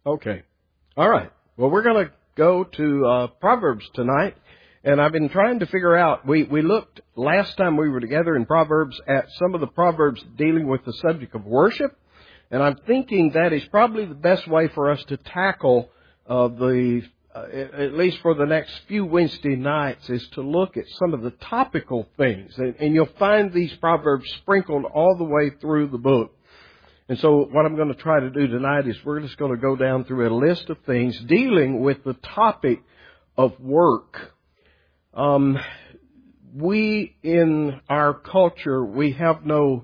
Okay. All right. Well, we're going to go to Proverbs tonight. And I've been trying to figure out, we looked last time we were together in Proverbs at some of the Proverbs dealing with the subject of worship. And I'm thinking that is probably the best way for us to tackle at least for the next few Wednesday nights, is to look at some of the topical things. And you'll find these Proverbs sprinkled all the way through the book. And so what I'm going to try to do tonight is we're just going to go down through a list of things dealing with the topic of work. We, in our culture, we have no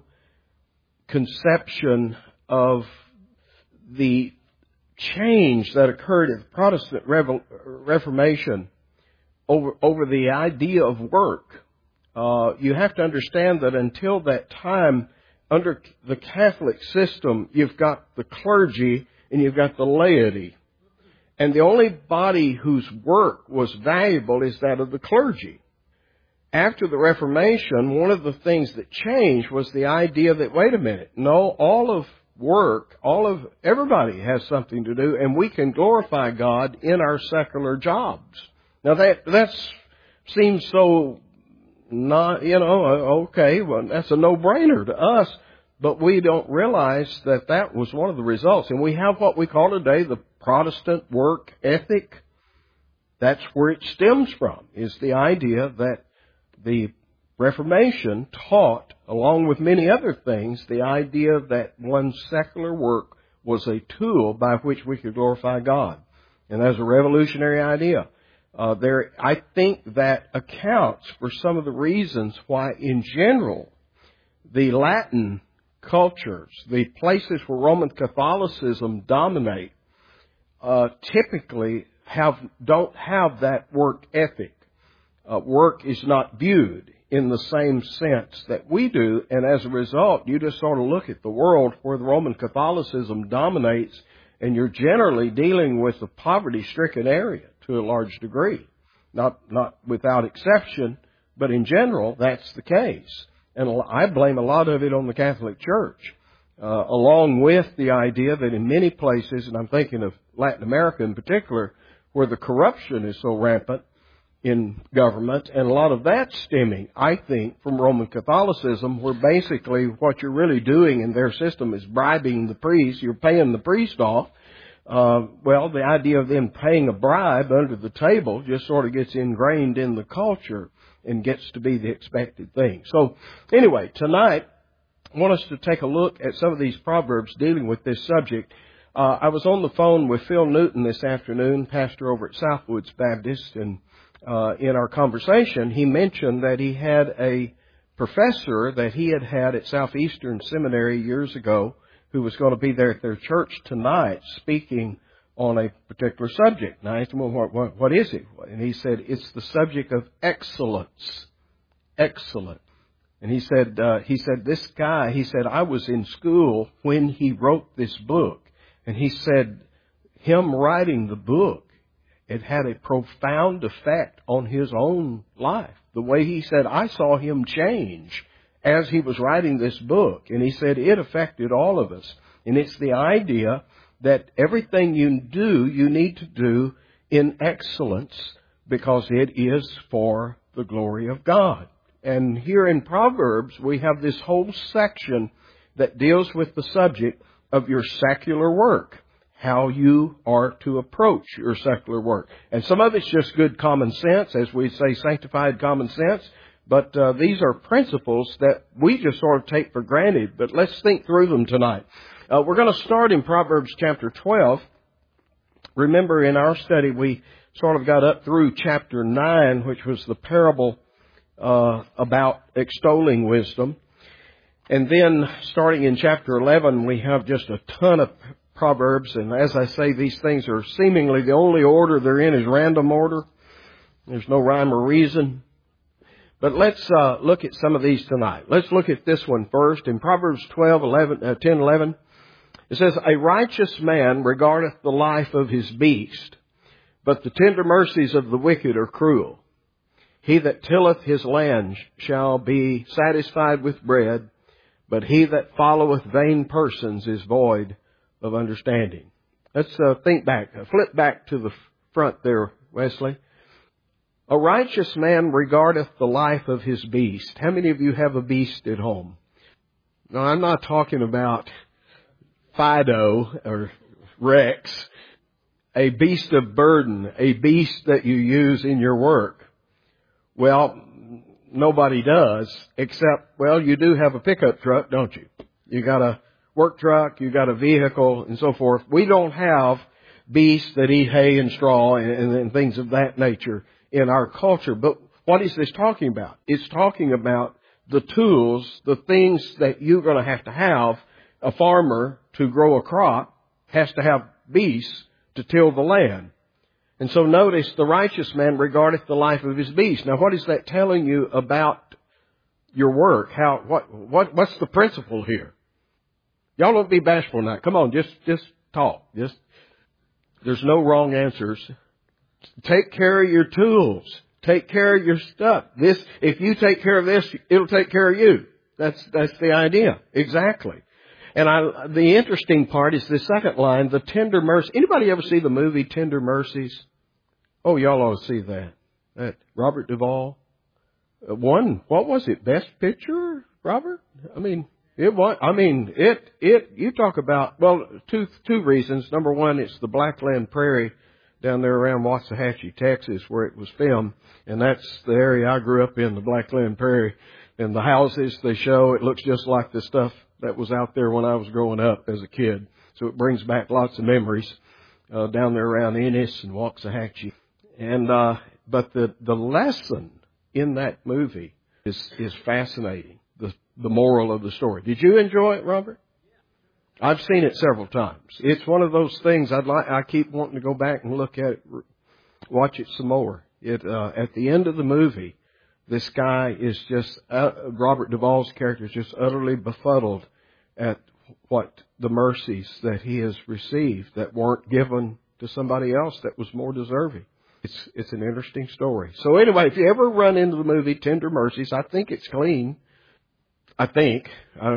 conception of the change that occurred at the Protestant Reformation over the idea of work. You have to understand that until that time, under the Catholic system, you've got the clergy and you've got the laity. And the only body whose work was valuable is that of the clergy. After the Reformation, one of the things that changed was the idea that, wait a minute, no, all of work, everybody has something to do, and we can glorify God in our secular jobs. Now that seems so not, okay, well, that's a no-brainer to us, but we don't realize that that was one of the results. And we have what we call today the Protestant work ethic. That's where it stems from, is the idea that the Reformation taught, along with many other things, the idea that one's secular work was a tool by which we could glorify God. And that's a revolutionary idea. I think that accounts for some of the reasons why, in general, the Latin cultures, the places where Roman Catholicism dominate, typically don't have that work ethic. Work is not viewed in the same sense that we do, and as a result, you just sort of look at the world where the Roman Catholicism dominates, and you're generally dealing with a poverty-stricken area to a large degree. Not without exception, but in general, that's the case. And I blame a lot of it on the Catholic Church, along with the idea that in many places, and I'm thinking of Latin America in particular, where the corruption is so rampant in government, and a lot of that stemming, I think, from Roman Catholicism, where basically what you're really doing in their system is bribing the priest. You're paying the priest off. Well, the idea of them paying a bribe under the table just sort of gets ingrained in the culture and gets to be the expected thing. So anyway, tonight, I want us to take a look at some of these Proverbs dealing with this subject. I was on the phone with Phil Newton this afternoon, pastor over at Southwoods Baptist, and in our conversation, he mentioned that he had a professor that he had at Southeastern Seminary years ago who was going to be there at their church tonight speaking on a particular subject. And I asked him, well, what is it? And he said, it's the subject of excellence. Excellent. And he said, this guy, I was in school when he wrote this book. And he said, him writing the book, it had a profound effect on his own life. The way he said, I saw him change as he was writing this book. And he said, it affected all of us. And it's the idea that everything you do, you need to do in excellence because it is for the glory of God. And here in Proverbs, we have this whole section that deals with the subject of your secular work, how you are to approach your secular work. And some of it's just good common sense, as we say, sanctified common sense. But these are principles that we just sort of take for granted. But let's think through them tonight. We're going to start in Proverbs chapter 12. Remember, in our study, we sort of got up through chapter 9, which was the parable about extolling wisdom. And then, starting in chapter 11, we have just a ton of Proverbs. And as I say, these things are seemingly the only order they're in is random order. There's no rhyme or reason. But let's look at some of these tonight. Let's look at this one first. In Proverbs 10:11, it says, a righteous man regardeth the life of his beast, but the tender mercies of the wicked are cruel. He that tilleth his land shall be satisfied with bread, but he that followeth vain persons is void of understanding. Let's think back. Flip back to the front there, Wesley. A righteous man regardeth the life of his beast. How many of you have a beast at home? No, I'm not talking about Fido or Rex. A beast of burden, a beast that you use in your work. Well, nobody does, except, well, you do have a pickup truck, don't you? You got a work truck, you got a vehicle, and so forth. We don't have beasts that eat hay and straw and things of that nature in our culture. But what is this talking about? It's talking about the tools, the things that you're going to have. A farmer, to grow a crop, has to have beasts to till the land. And so notice, the righteous man regardeth the life of his beast. Now, what is that telling you about your work? What's the principle here? Y'all don't be bashful now. Come on, just talk. There's no wrong answers. Take care of your tools. Take care of your stuff. If you take care of this, it'll take care of you. That's the idea. Exactly. And the interesting part is the second line, the tender mercy. Anybody ever see the movie Tender Mercies? Oh, y'all ought to see that. That Robert Duvall won. What was it? Best Picture, Robert? You talk about, well, two reasons. Number one, it's the Blackland Prairie down there around Waxahachie, Texas, where it was filmed. And that's the area I grew up in, the Blackland Prairie. And the houses they show, it looks just like the stuff that was out there when I was growing up as a kid. So it brings back lots of memories down there around Ennis and Waxahachie. And but the lesson in that movie is fascinating. The moral of the story. Did you enjoy it, Robert? I've seen it several times. It's one of those things I keep wanting to go back and look at it, watch it some more. At the end of the movie, this guy is just, Robert Duvall's character is just utterly befuddled at what the mercies that he has received that weren't given to somebody else that was more deserving. It's an interesting story. So anyway, if you ever run into the movie Tender Mercies, I think it's clean. I think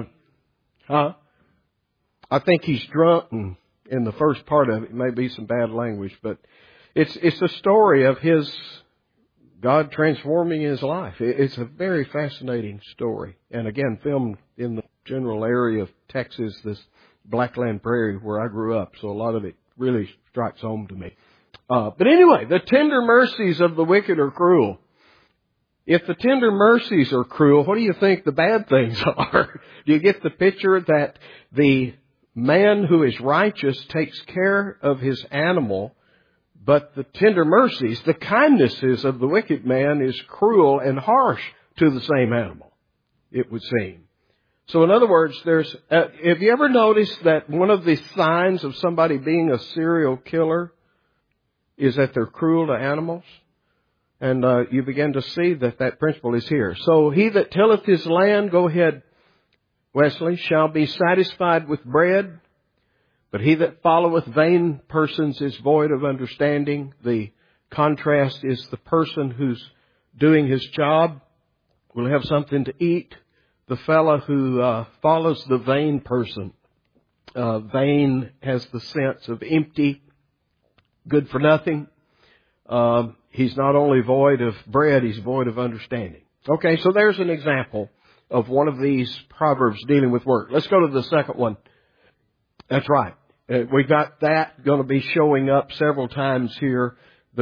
he's drunk, and in the first part of it may be some bad language, but it's a story of God transforming his life. It's a very fascinating story. And again, filmed in the general area of Texas, this Blackland Prairie where I grew up. So a lot of it really strikes home to me. But anyway, the tender mercies of the wicked are cruel. If the tender mercies are cruel, what do you think the bad things are? Do you get the picture that the man who is righteous takes care of his animal, but the tender mercies, the kindnesses of the wicked man is cruel and harsh to the same animal, it would seem. So in other words, have you ever noticed that one of the signs of somebody being a serial killer is that they're cruel to animals? And you begin to see that principle is here. So he that tilleth his land, go ahead, Wesley, shall be satisfied with bread. But he that followeth vain persons is void of understanding. The contrast is the person who's doing his job will have something to eat. The fellow who follows the vain person, vain has the sense of empty, good for nothing. He's not only void of bread, he's void of understanding. Okay, so there's an example of one of these proverbs dealing with work. Let's go to the second one. That's right. We got that going to be showing up several times here.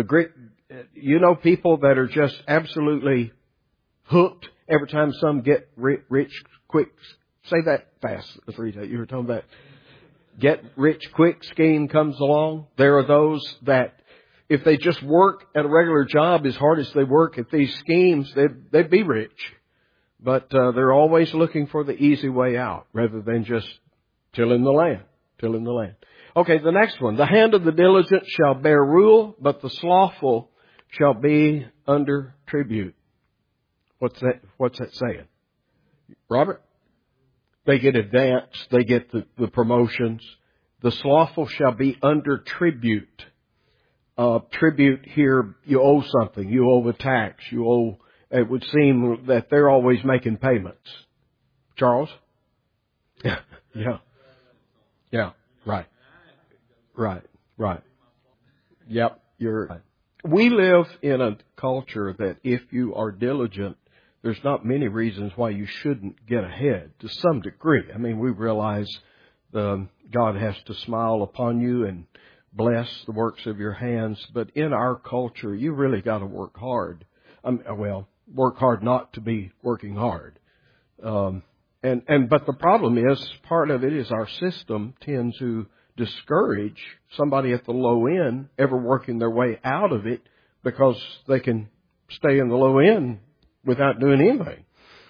People that are just absolutely hooked every time some get rich quick. Say that fast, Rita. You were talking about get rich quick scheme comes along. There are those that if they just work at a regular job as hard as they work at these schemes, they'd be rich. But they're always looking for the easy way out rather than just tilling the land. Okay, the next one. The hand of the diligent shall bear rule, but the slothful shall be under tribute. What's that saying? Robert? They get advanced. They get the promotions. The slothful shall be under tribute. Tribute here, you owe something. You owe a tax. It would seem that they're always making payments. Charles? Yeah. Right. Right. Right. Yep. You're right. We live in a culture that if you are diligent, there's not many reasons why you shouldn't get ahead to some degree. I mean, we realize God has to smile upon you and bless the works of your hands. But in our culture, you really got to work hard. Work hard not to be working hard. But the problem is, part of it is our system tends to discourage somebody at the low end ever working their way out of it because they can stay in the low end without doing anything.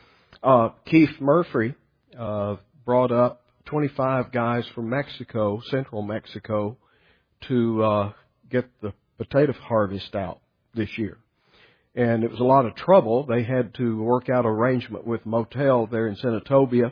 Keith Murphy brought up 25 guys from Mexico, central Mexico, to get the potato harvest out this year. And it was a lot of trouble. They had to work out an arrangement with a motel there in Senatobia.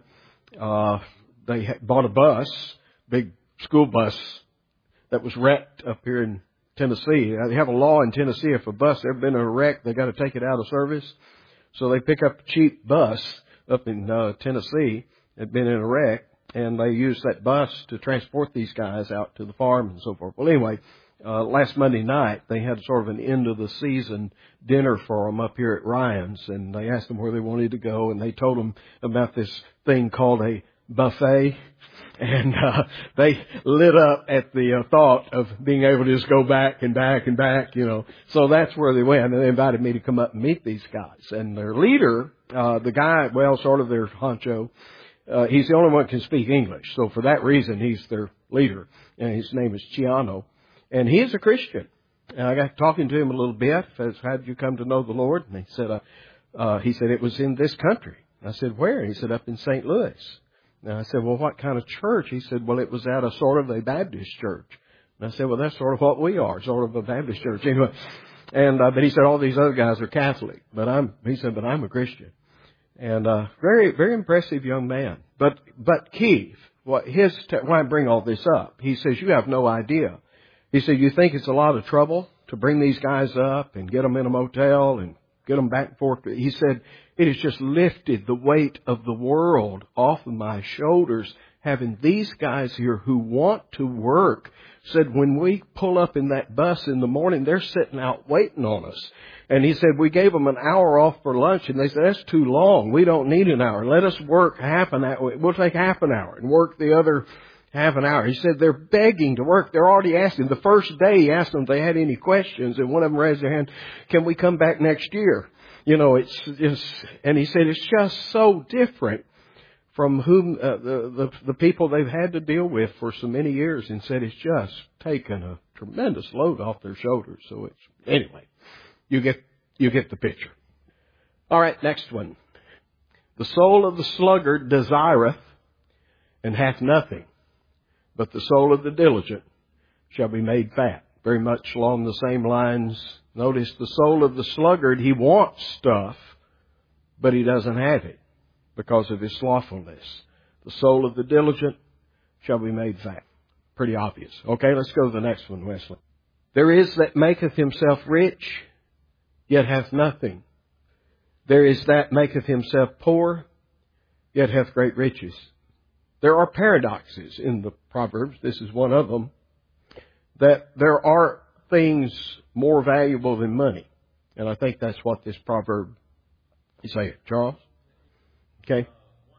They bought a bus, big school bus, that was wrecked up here in Tennessee. They have a law in Tennessee, if a bus ever been in a wreck, they got to take it out of service. So they pick up a cheap bus up in Tennessee that had been in a wreck, and they used that bus to transport these guys out to the farm and so forth. Well, anyway, last Monday night, they had sort of an end of the season dinner for them up here at Ryan's, and they asked them where they wanted to go, and they told them about this thing called a buffet. And they lit up at the thought of being able to just go back and back and back, you know. So that's where they went, and they invited me to come up and meet these guys. And their leader, the guy, sort of their honcho, he's the only one who can speak English. So for that reason, he's their leader, and his name is Chiano. And he is a Christian. And I got talking to him a little bit. Says, how did you come to know the Lord? And he said, it was in this country. And I said, where? And he said, up in St. Louis. And I said, well, what kind of church? He said, well, it was at a sort of a Baptist church. And I said, well, that's sort of what we are, sort of a Baptist church. Anyway, and but he said, all these other guys are Catholic. But I'm a Christian. And very, very impressive young man. But Keith, why I bring all this up? He says, you have no idea. He said, you think it's a lot of trouble to bring these guys up and get them in a motel and get them back and forth? He said, it has just lifted the weight of the world off of my shoulders, having these guys here who want to work. Said when we pull up in that bus in the morning, they're sitting out waiting on us. And he said, we gave them an hour off for lunch, and they said, that's too long. We don't need an hour. Let us work half an hour. We'll take half an hour and work the other half an hour. He said they're begging to work. They're already asking. The first day he asked them if they had any questions, and one of them raised their hand, can we come back next year? You know, and he said it's just so different from whom the people they've had to deal with for so many years, and said it's just taken a tremendous load off their shoulders. So anyway, you get the picture. All right, next one. The soul of the sluggard desireth and hath nothing, but the soul of the diligent shall be made fat. Very much along the same lines. Notice the soul of the sluggard, he wants stuff, but he doesn't have it because of his slothfulness. The soul of the diligent shall be made fat. Pretty obvious. Okay, let's go to the next one, Wesley. There is that maketh himself rich, yet hath nothing. There is that maketh himself poor, yet hath great riches. There are paradoxes in the Proverbs. This is one of them. That there are things more valuable than money. And I think that's what this proverb is saying. Charles? Okay.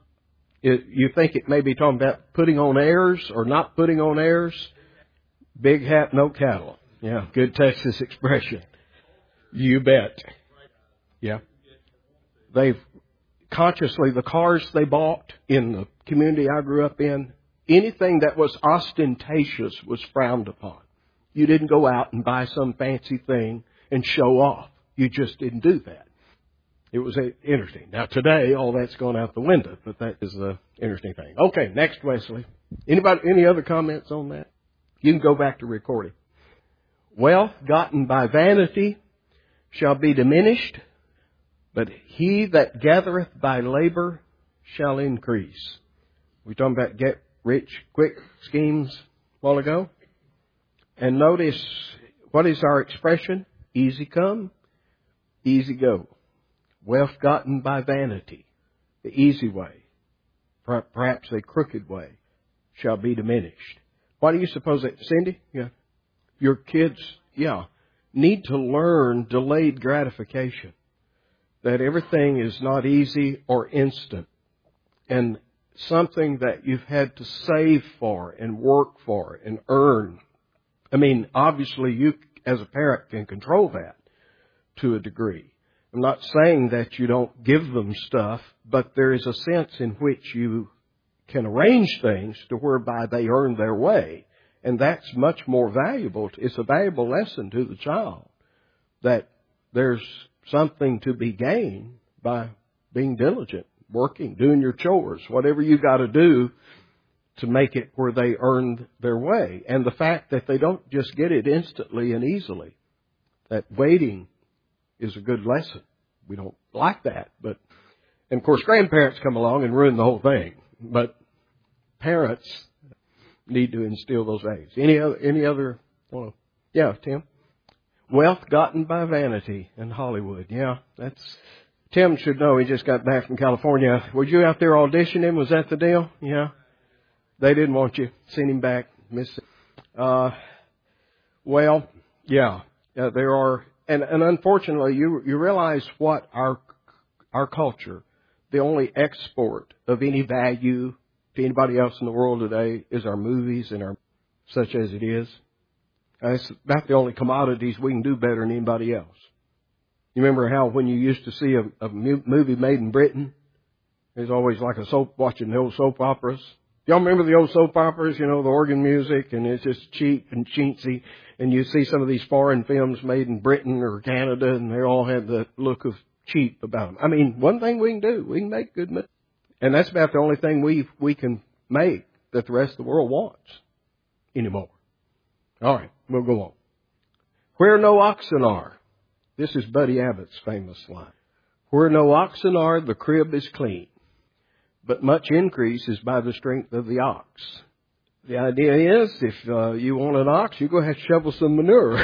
You think it may be talking about putting on airs or not putting on airs? Big hat, no cattle. Yeah, good Texas expression. You bet. Yeah. They've consciously, the cars they bought in the community I grew up in, anything that was ostentatious was frowned upon. You didn't go out and buy some fancy thing and show off. You just didn't do that. It was interesting. Now today, all that's gone out the window, but that is the interesting thing. Okay, next, Wesley. Any other comments on that? You can go back to recording. Wealth gotten by vanity shall be diminished, but he that gathereth by labor shall increase. We talking about get rich quick schemes a while ago? And notice, what is our expression? Easy come, easy go. Wealth gotten by vanity, the easy way, perhaps a crooked way, shall be diminished. Why do you suppose that, Cindy? Yeah. Your kids, need to learn delayed gratification. That everything is not easy or instant. And something that you've had to save for and work for and earn. I mean, obviously you as a parent can control that to a degree. I'm not saying that you don't give them stuff, but there is a sense in which you can arrange things to whereby they earn their way. And that's much more valuable. It's a valuable lesson to the child that there's something to be gained by being diligent, working, doing your chores, whatever you got to do to make it where they earn their way. And the fact that they don't just get it instantly and easily, that waiting is a good lesson. We don't like that, but, and of course grandparents come along and ruin the whole thing, but parents need to instill those values. Any other, yeah, Tim? Wealth gotten by vanity in Hollywood. Yeah, Tim should know. He just got back from California. Were you out there auditioning? Was that the deal? Yeah. They didn't want you. Seen him back. Well, yeah, there are, and unfortunately, you realize what our culture, the only export of any value to anybody else in the world today is our movies and our such as it is. It's about the only commodities we can do better than anybody else. You remember how when you used to see a movie made in Britain, there's always like watching the old soap operas. Y'all remember the old soap operas, the organ music, and it's just cheap and chintzy. And you see some of these foreign films made in Britain or Canada, and they all have the look of cheap about them. I mean, one thing we can do, we can make good movies. And that's about the only thing we can make that the rest of the world wants anymore. All right, we'll go on. Where no oxen are. This is Buddy Abbott's famous line. Where no oxen are, the crib is clean. But much increase is by the strength of the ox. The idea is, if you want an ox, you go have to shovel some manure.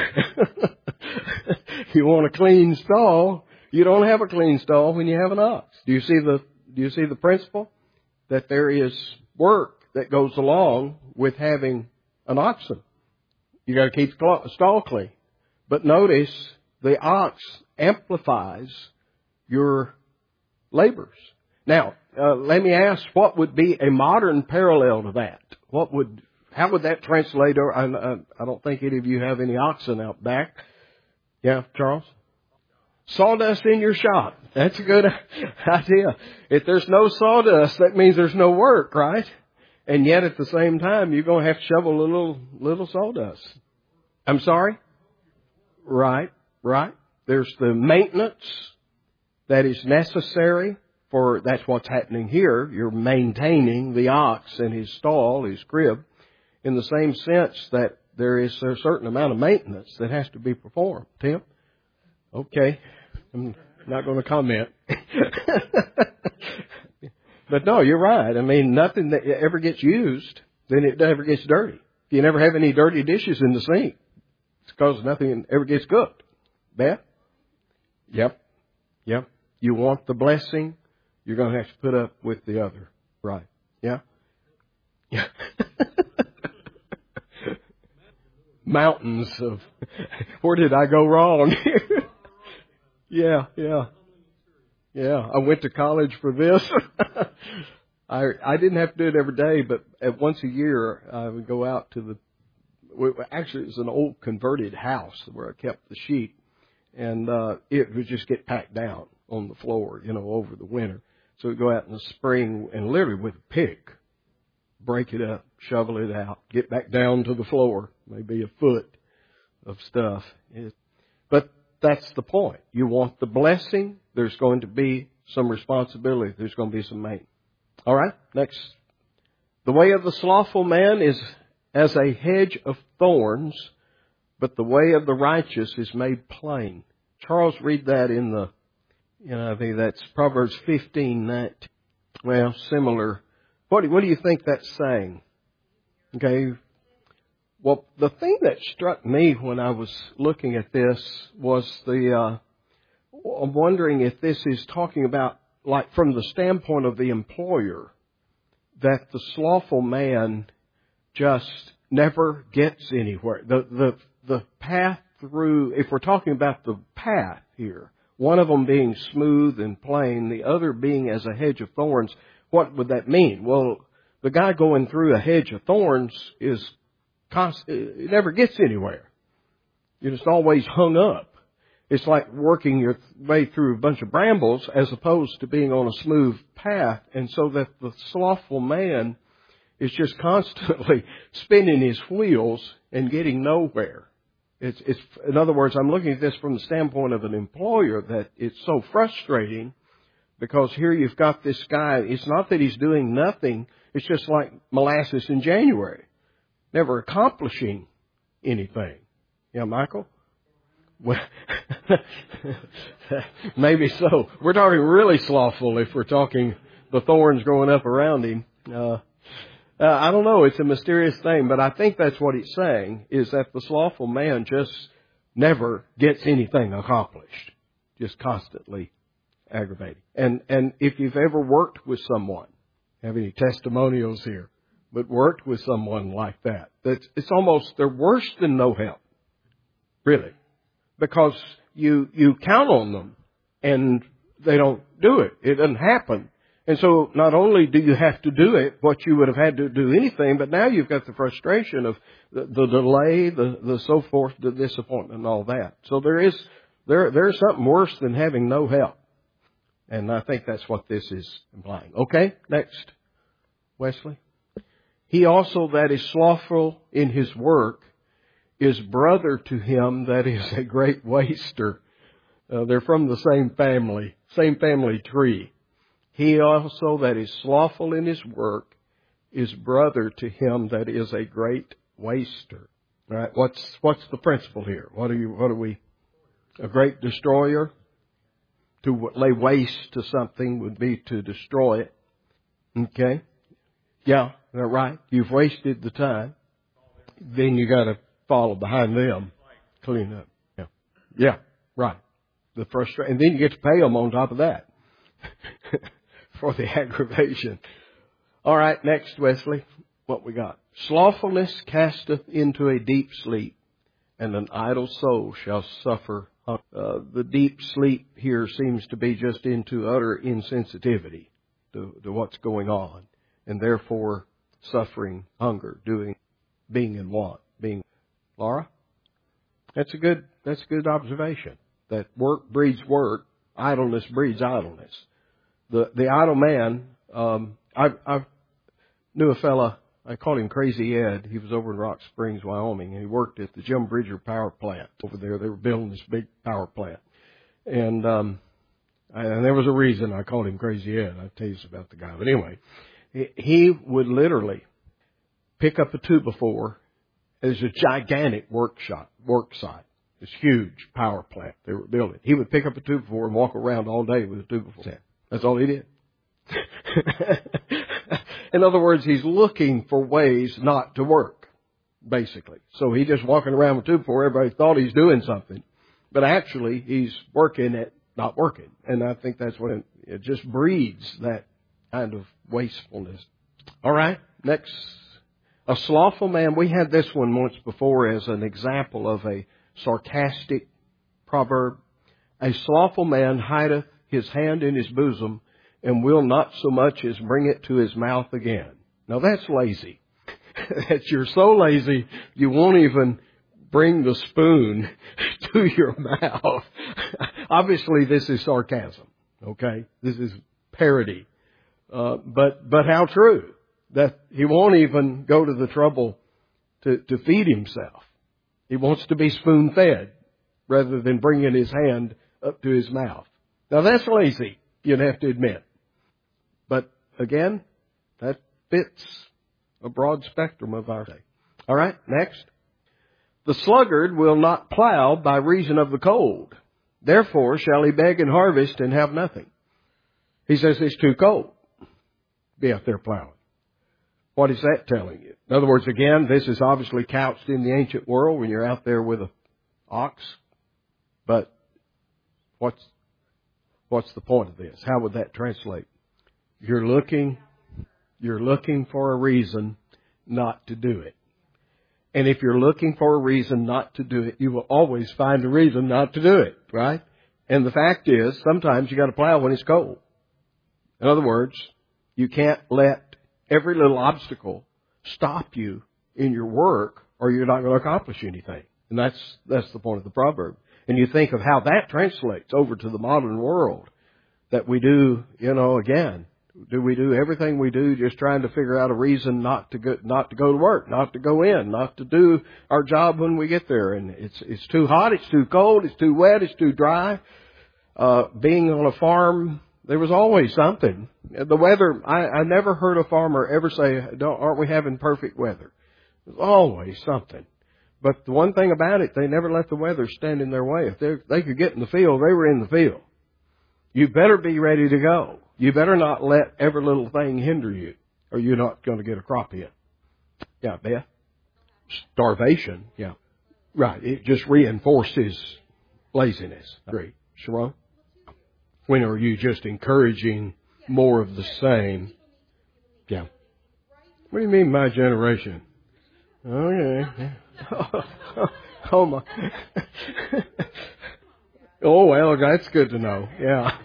If you want a clean stall, you don't have a clean stall when you have an ox. Do you see the principle? That there is work that goes along with having an oxen. You got to keep the stall clean. But notice the ox amplifies your labors. Now, let me ask, what would be a modern parallel to that? How would that translate? I don't think any of you have any oxen out back. Yeah, Charles? Sawdust in your shop. That's a good idea. If there's no sawdust, that means there's no work, right? And yet at the same time, you're going to have to shovel a little sawdust. I'm sorry? Right. There's the maintenance that is necessary for, that's what's happening here. You're maintaining the ox and his stall, his crib, in the same sense that there is a certain amount of maintenance that has to be performed. Tim? Okay. I'm not going to comment. But no, you're right. I mean, nothing that ever gets used, then it never gets dirty. If you never have any dirty dishes in the sink, it's because nothing ever gets cooked. Beth? Yep. You want the blessing, you're going to have to put up with the other. Right. Yeah? Yeah. Mountains of, where did I go wrong? Yeah. I went to college for this. I didn't have to do it every day, but once a year I would go out to actually it was an old converted house where I kept the sheep, and it would just get packed down on the floor, over the winter. So we'd go out in the spring and literally with a pick, break it up, shovel it out, get back down to the floor, maybe a foot of stuff. But that's the point. You want the blessing, there's going to be some responsibility. There's going to be some maintenance. All right, next. The way of the slothful man is as a hedge of thorns, but the way of the righteous is made plain. Charles, read that in the, I think that's Proverbs 15:19. Well, similar. What do you think that's saying? Okay. Well, the thing that struck me when I was looking at this was I'm wondering if this is talking about, like from the standpoint of the employer, that the slothful man just never gets anywhere. The path through, if we're talking about the path here, one of them being smooth and plain, the other being as a hedge of thorns, what would that mean? Well, the guy going through a hedge of thorns is it never gets anywhere. You're just always hung up. It's like working your way through a bunch of brambles as opposed to being on a smooth path. And so that the slothful man is just constantly spinning his wheels and getting nowhere. It's, in other words, I'm looking at this from the standpoint of an employer, that it's so frustrating because here you've got this guy. It's not that he's doing nothing. It's just like molasses in January, never accomplishing anything. Yeah, Michael? Well, maybe so. We're talking really slothful if we're talking the thorns growing up around him. I don't know. It's a mysterious thing, but I think that's what it's saying, is that the slothful man just never gets anything accomplished. Just constantly aggravating. And if you've ever worked with someone, have any testimonials here, but worked with someone like that, it's almost, they're worse than no help. Really. Because you count on them and they don't do it. It doesn't happen. And so not only do you have to do it, what you would have had to do anything, but now you've got the frustration of the delay, the so forth, the disappointment and all that. So there's something worse than having no help. And I think that's what this is implying. Okay, next. Wesley. He also that is slothful in his work is brother to him that is a great waster. They're from the same family tree. He also that is slothful in his work is brother to him that is a great waster. All right, what's the principle here? What are we? A great destroyer? To lay waste to something would be to destroy it. Okay? Yeah, they're right. You've wasted the time. Then you got to follow behind them, clean up. Yeah, right. And then you get to pay them on top of that for the aggravation. All right, next, Wesley, what we got? Slothfulness casteth into a deep sleep, and an idle soul shall suffer. The deep sleep here seems to be just into utter insensitivity to what's going on, and therefore suffering hunger, being in want, Laura? That's a good observation. That work breeds work, idleness breeds idleness. The idle man, I knew a fella, I called him Crazy Ed. He was over in Rock Springs, Wyoming, and he worked at the Jim Bridger power plant over there. They were building this big power plant. And there was a reason I called him Crazy Ed. I'll tell you about the guy. But anyway, he would literally pick up a 2x4. There's a gigantic work site. This huge power plant they were building. He would pick up a 2x4 and walk around all day with a 2x4. That's all he did. In other words, he's looking for ways not to work, basically. So he's just walking around with 2x4. Everybody thought he's doing something. But actually, he's working at not working. And I think that's what it just breeds that kind of wastefulness. All right, next. A slothful man, we had this one once before as an example of a sarcastic proverb. A slothful man hideth his hand in his bosom and will not so much as bring it to his mouth again. Now that's lazy. That you're so lazy you won't even bring the spoon to your mouth. Obviously this is sarcasm. Okay? This is parody. But how true? That he won't even go to the trouble to feed himself. He wants to be spoon-fed rather than bringing his hand up to his mouth. Now that's lazy, you'd have to admit. But again, that fits a broad spectrum of our day. All right, next. The sluggard will not plow by reason of the cold. Therefore shall he beg and harvest and have nothing. He says it's too cold. Be out there plowing. What is that telling you? In other words, again, this is obviously couched in the ancient world when you're out there with an ox. But what's the point of this? How would that translate? You're looking for a reason not to do it. And if you're looking for a reason not to do it, you will always find a reason not to do it, right? And the fact is, sometimes you got to plow when it's cold. In other words, you can't let every little obstacle stop you in your work, or you're not going to accomplish anything. And that's the point of the proverb. And you think of how that translates over to the modern world, that we do, again, do we do everything we do just trying to figure out a reason not to go to work, not to go in, not to do our job when we get there? And it's too hot, it's too cold, it's too wet, it's too dry. Being on a farm, there was always something. The weather, I never heard a farmer ever say, aren't we having perfect weather? There's always something. But the one thing about it, they never let the weather stand in their way. If they could get in the field, they were in the field. You better be ready to go. You better not let every little thing hinder you, or you're not going to get a crop in. Yeah, Beth? Starvation, yeah. Right, it just reinforces laziness. Great. Sharon? When are you just encouraging more of the same? Yeah. What do you mean, my generation? Okay. Oh, my. Oh, well, that's good to know. Yeah.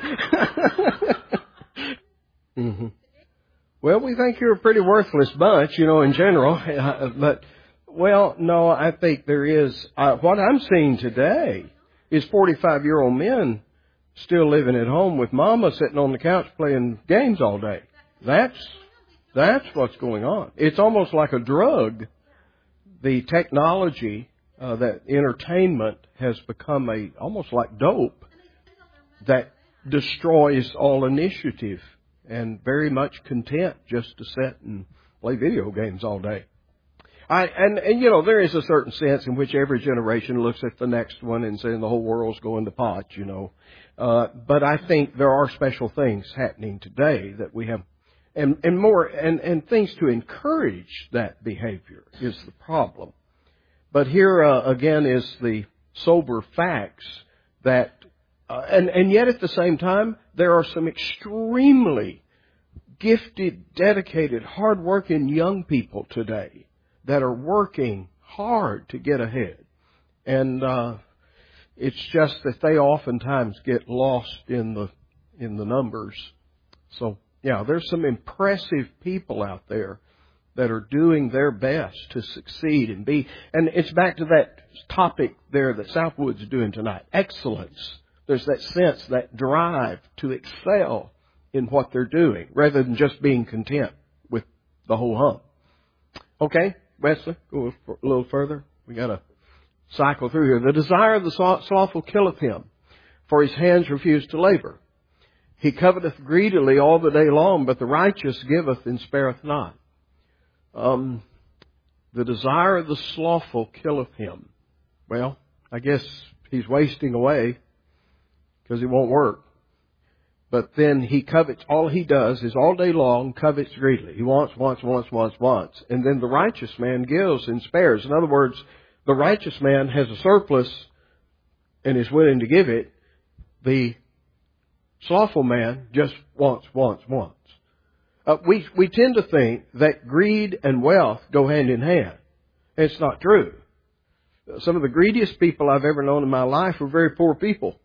Mm-hmm. Well, we think you're a pretty worthless bunch, in general. But, well, no, I think there is. What I'm seeing today is 45-year-old men still living at home with mama sitting on the couch playing games all day. That's what's going on. It's almost like a drug. The technology, that entertainment has become almost like dope that destroys all initiative and very much content just to sit and play video games all day. There is a certain sense in which every generation looks at the next one and saying the whole world's going to pot, But I think there are special things happening today that we have, and things to encourage that behavior is the problem. But here again is the sober facts that, and yet at the same time, there are some extremely gifted, dedicated, hard-working young people today that are working hard to get ahead. And it's just that they oftentimes get lost in the numbers. So, yeah, there's some impressive people out there that are doing their best to succeed and it's back to that topic there that Southwood's doing tonight, excellence. There's that sense, that drive to excel in what they're doing, rather than just being content with the whole hump. Okay, Wesley, go a little further. We got to cycle through here. The desire of the slothful killeth him, for his hands refuse to labor. He coveteth greedily all the day long, but the righteous giveth and spareth not. The desire of the slothful killeth him. Well, I guess he's wasting away because he won't work. But then he covets, all he does is all day long covets greedily. He wants. And then the righteous man gives and spares. In other words, the righteous man has a surplus and is willing to give it. The slothful man just wants. We tend to think that greed and wealth go hand in hand. It's not true. Some of the greediest people I've ever known in my life were very poor people.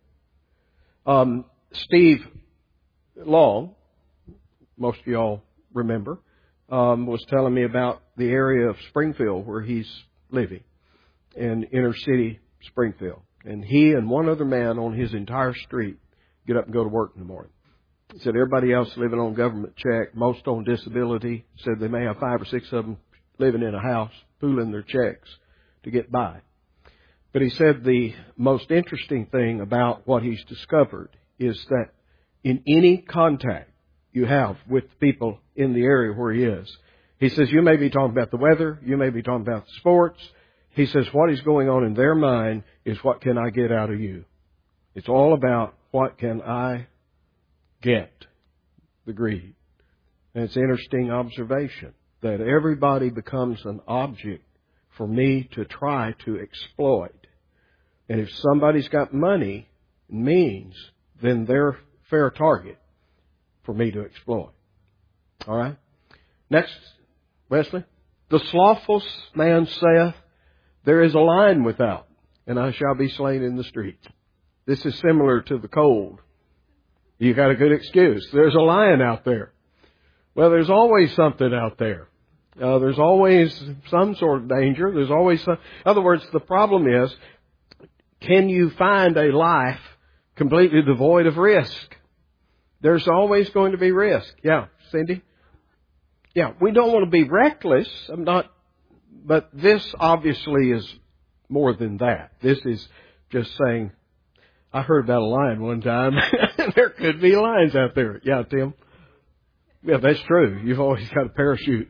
Steve Long, most of y'all remember, was telling me about the area of Springfield where he's living, in inner city Springfield. And he and one other man on his entire street get up and go to work in the morning. He said everybody else living on government check, most on disability. Said they may have 5 or 6 of them living in a house, pooling their checks to get by. But he said the most interesting thing about what he's discovered is that in any contact you have with people in the area where he is, he says you may be talking about the weather, you may be talking about sports. He says what is going on in their mind is what can I get out of you? It's all about what can I get, the greed. And it's an interesting observation that everybody becomes an object for me to try to exploit. And if somebody's got money and means, then they're fair target for me to exploit. All right? Next, Wesley. The slothful man saith, There is a lion without, and I shall be slain in the street. This is similar to the cold. You got a good excuse. There's a lion out there. Well, there's always something out there. There's always some sort of danger. There's always some. In other words, the problem is, can you find a life completely devoid of risk? There's always going to be risk. Yeah, Cindy? Yeah, we don't want to be reckless. But this obviously is more than that. This is just saying, I heard about a lion one time. There could be lions out there. Yeah, Tim? Yeah, that's true. You've always got a parachute.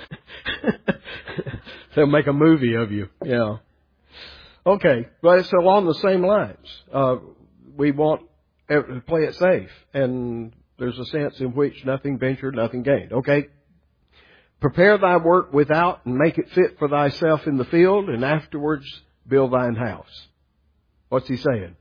They'll make a movie of you. Yeah. Okay, but it's along the same lines. We want to play it safe, and there's a sense in which nothing ventured, nothing gained. Okay? Prepare thy work without, and make it fit for thyself in the field, and afterwards build thine house. What's he saying?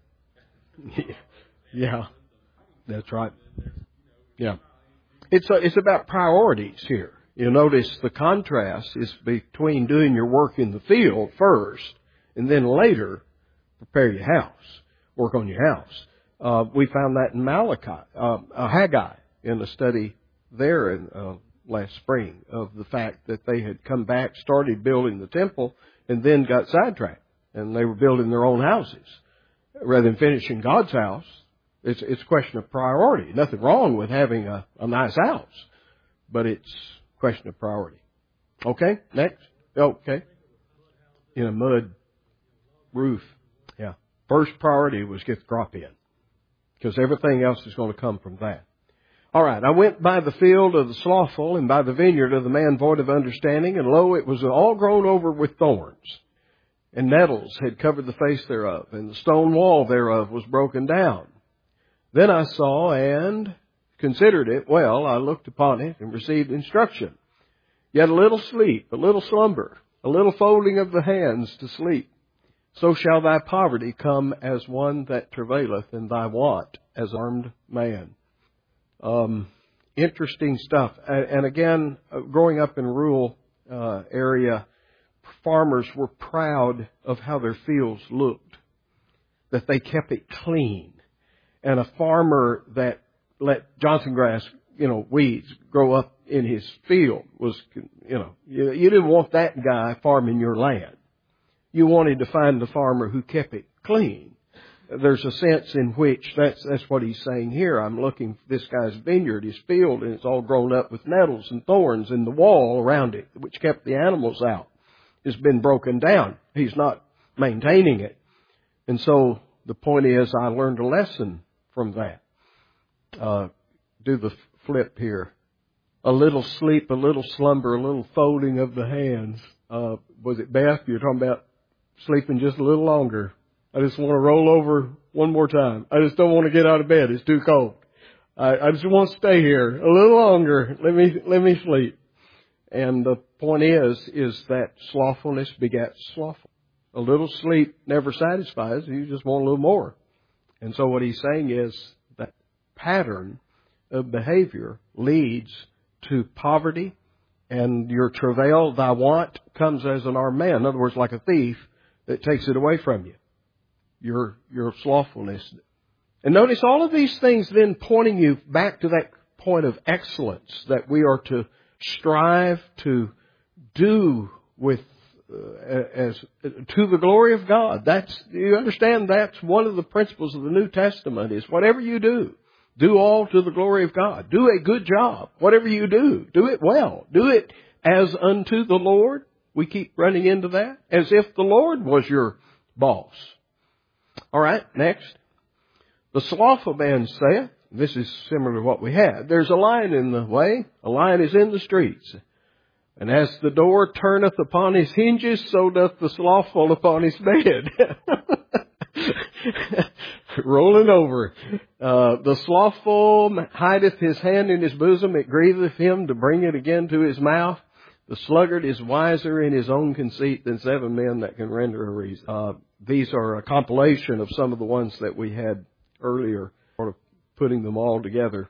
Yeah, that's right. Yeah. It's about priorities here. You'll notice the contrast is between doing your work in the field first, and then later prepare your house, work on your house. We found that in Haggai, in a study there in last spring, of the fact that they had come back, started building the temple, and then got sidetracked, and they were building their own houses rather than finishing God's house. It's a question of priority. Nothing wrong with having a nice house, but it's a question of priority. Okay, next. Okay. In a mud roof. Yeah. First priority was get the crop in, because everything else is going to come from that. All right. I went by the field of the slothful and by the vineyard of the man void of understanding, and lo, it was all grown over with thorns, and nettles had covered the face thereof, and the stone wall thereof was broken down. Then I saw and considered it well. I looked upon it and received instruction. Yet a little sleep, a little slumber, a little folding of the hands to sleep. So shall thy poverty come as one that travaileth, and thy want as armed man. Interesting stuff. And again, growing up in a rural area, farmers were proud of how their fields looked, that they kept it clean. And a farmer that let Johnson grass, weeds grow up in his field was, you didn't want that guy farming your land. You wanted to find the farmer who kept it clean. There's a sense in which that's what he's saying here. I'm looking for this guy's vineyard, his field, and it's all grown up with nettles and thorns, and the wall around it, which kept the animals out, has been broken down. He's not maintaining it. And so the point is, I learned a lesson from that. Do the flip here. A little sleep, a little slumber, a little folding of the hands. Was it Beth? You're talking about sleeping just a little longer. I just want to roll over one more time. I just don't want to get out of bed. It's too cold. I just want to stay here a little longer. Let me sleep. And the point is that slothfulness begets slothful. A little sleep never satisfies. You just want a little more. And so what he's saying is that pattern of behavior leads to poverty, and your travail, thy want, comes as an armed man. In other words, like a thief that takes it away from you. Your slothfulness. And notice all of these things then pointing you back to that point of excellence that we are to strive to do with as to the glory of God. You understand that's one of the principles of the New Testament is whatever you do all to the glory of God. Do a good job. Whatever you do it well. Do it as unto the Lord. We keep running into that. As if the Lord was your boss. All right, next. The slothful man saith, this is similar to what we had, there's a lion in the way, a lion is in the streets. And as the door turneth upon his hinges, so doth the slothful upon his bed. Rolling over. The slothful hideth his hand in his bosom, it grieveth him to bring it again to his mouth. The sluggard is wiser in his own conceit than 7 men that can render a reason. These are a compilation of some of the ones that we had earlier, sort of putting them all together.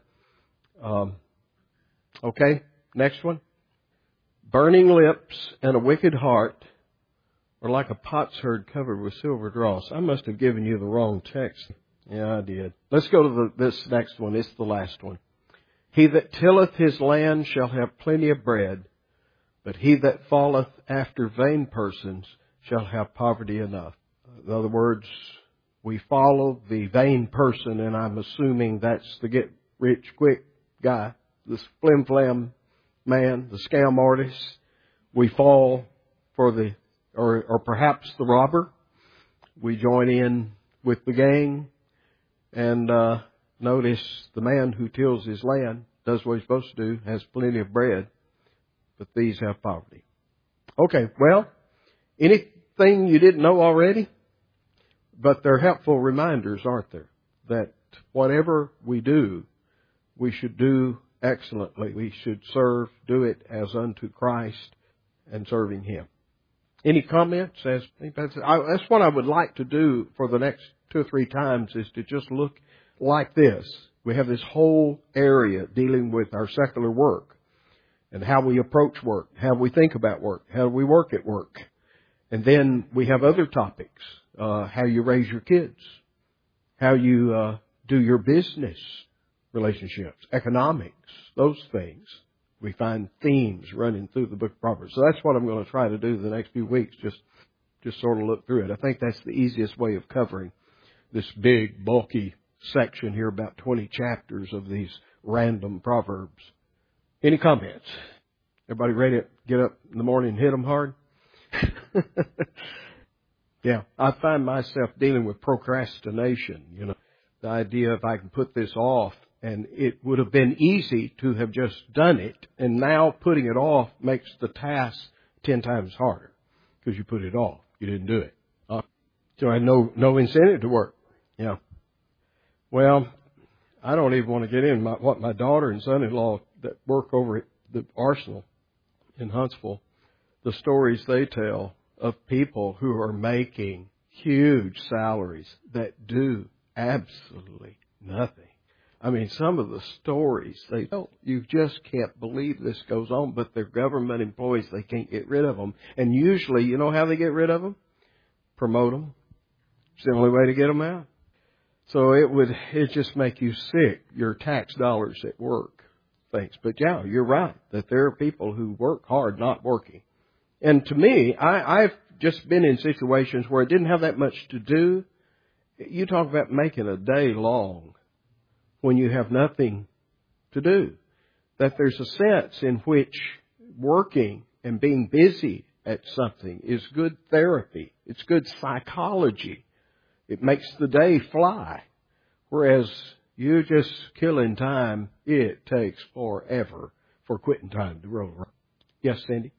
Okay, next one. Burning lips and a wicked heart, Or like a potsherd covered with silver dross. I must have given you the wrong text. Yeah, I did. Let's go to this next one. It's the last one. He that tilleth his land shall have plenty of bread, but he that falleth after vain persons shall have poverty enough. In other words, we follow the vain person, and I'm assuming that's the get-rich-quick guy, the flim-flam man, the scam artist. We fall for the, or perhaps the robber. We join in with the gang, and notice the man who tills his land, does what he's supposed to do, has plenty of bread, but these have poverty. Okay, well, anything you didn't know already? But they're helpful reminders, aren't there? That whatever we do, we should do excellently. We should do it as unto Christ and serving Him. Any comments? That's what I would like to do for the next 2 or 3 times, is to just look like this. We have this whole area dealing with our secular work and how we approach work, how we think about work, how we work at work. And then we have other topics, how you raise your kids, how you do your business relationships, economics, those things. We find themes running through the book of Proverbs. So that's what I'm going to try to do the next few weeks, just sort of look through it. I think that's the easiest way of covering this big, bulky section here, about 20 chapters of these random Proverbs. Any comments? Everybody ready to get up in the morning and hit them hard? Yeah, I find myself dealing with procrastination, the idea if I can put this off, and it would have been easy to have just done it, and now putting it off makes the task 10 times harder because you put it off. You didn't do it. So I had no incentive to work. Yeah. Well, I don't even want to get in what my daughter and son-in-law that work over at the Arsenal in Huntsville, the stories they tell of people who are making huge salaries that do absolutely nothing. I mean, some of the stories they tell, you just can't believe this goes on, but they're government employees. They can't get rid of them. And usually, you know how they get rid of them? Promote them. It's the only way to get them out. So it just make you sick, your tax dollars at work. Thanks. But yeah, you're right, that there are people who work hard not working. And to me, I've just been in situations where I didn't have that much to do. You talk about making a day long when you have nothing to do. That there's a sense in which working and being busy at something is good therapy. It's good psychology. It makes the day fly. Whereas you just killing time, it takes forever for quitting time to roll around. Yes, Cindy?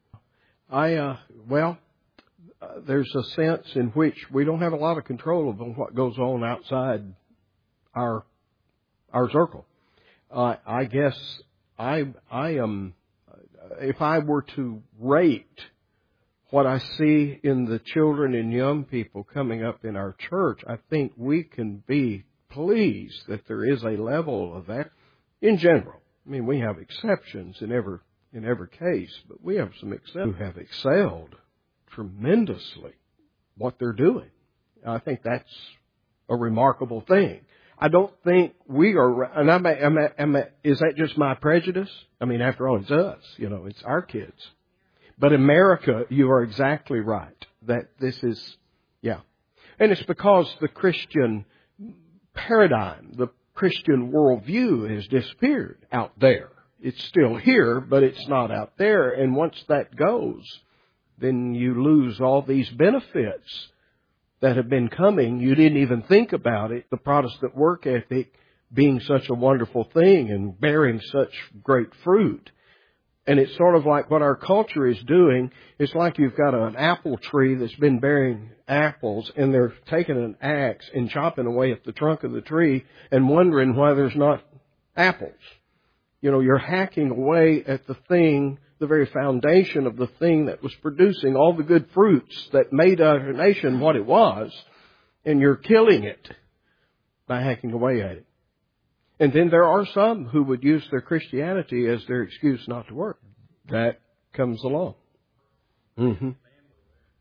There's a sense in which we don't have a lot of control over what goes on outside our circle. I guess I am, if I were to rate what I see in the children and young people coming up in our church, I think we can be pleased that there is a level of that in general. I mean, we have exceptions in every case, but we have some who have excelled tremendously what they're doing. I think that's a remarkable thing. I don't think we are, and is that just my prejudice? I mean, after all, it's us, it's our kids. But America, you are exactly right that this is, yeah. And it's because the Christian paradigm, the Christian worldview has disappeared out there. It's still here, but it's not out there. And once that goes, then you lose all these benefits that have been coming. You didn't even think about it. The Protestant work ethic being such a wonderful thing and bearing such great fruit. And it's sort of like what our culture is doing. It's like you've got an apple tree that's been bearing apples, and they're taking an axe and chopping away at the trunk of the tree and wondering why there's not apples. You're hacking away at the thing, the very foundation of the thing that was producing all the good fruits that made our nation what it was, and you're killing it by hacking away at it. And then there are some who would use their Christianity as their excuse not to work. That comes along. Mm-hmm.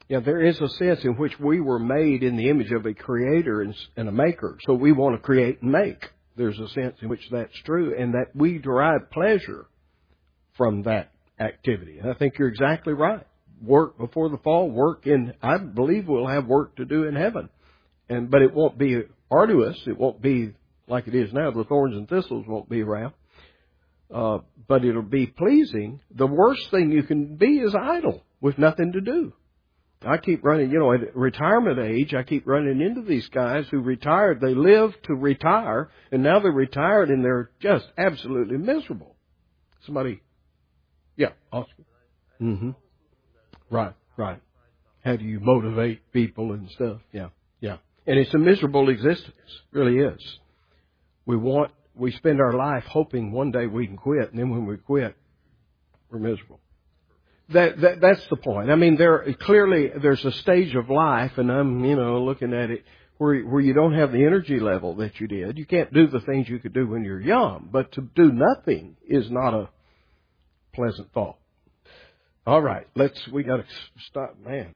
Yeah, there is a sense in which we were made in the image of a creator and a maker. So we want to create and make. There's a sense in which that's true, and that we derive pleasure from that activity. And I think you're exactly right. Work before the fall, I believe we'll have work to do in heaven. But it won't be arduous. It won't be like it is now. The thorns and thistles won't be around. But it'll be pleasing. The worst thing you can be is idle with nothing to do. I keep running, at retirement age, I keep running into these guys who retired. They lived to retire, and now they're retired and they're just absolutely miserable. Oscar. Mm-hmm. Right. How do you motivate people and stuff? Yeah. And it's a miserable existence. It really is. We spend our life hoping one day we can quit, and then when we quit, we're miserable. That's the point. I mean, there's a stage of life, and I'm, looking at it where you don't have the energy level that you did. You can't do the things you could do when you're young, but to do nothing is not a pleasant thought. All right, we got to stop, man.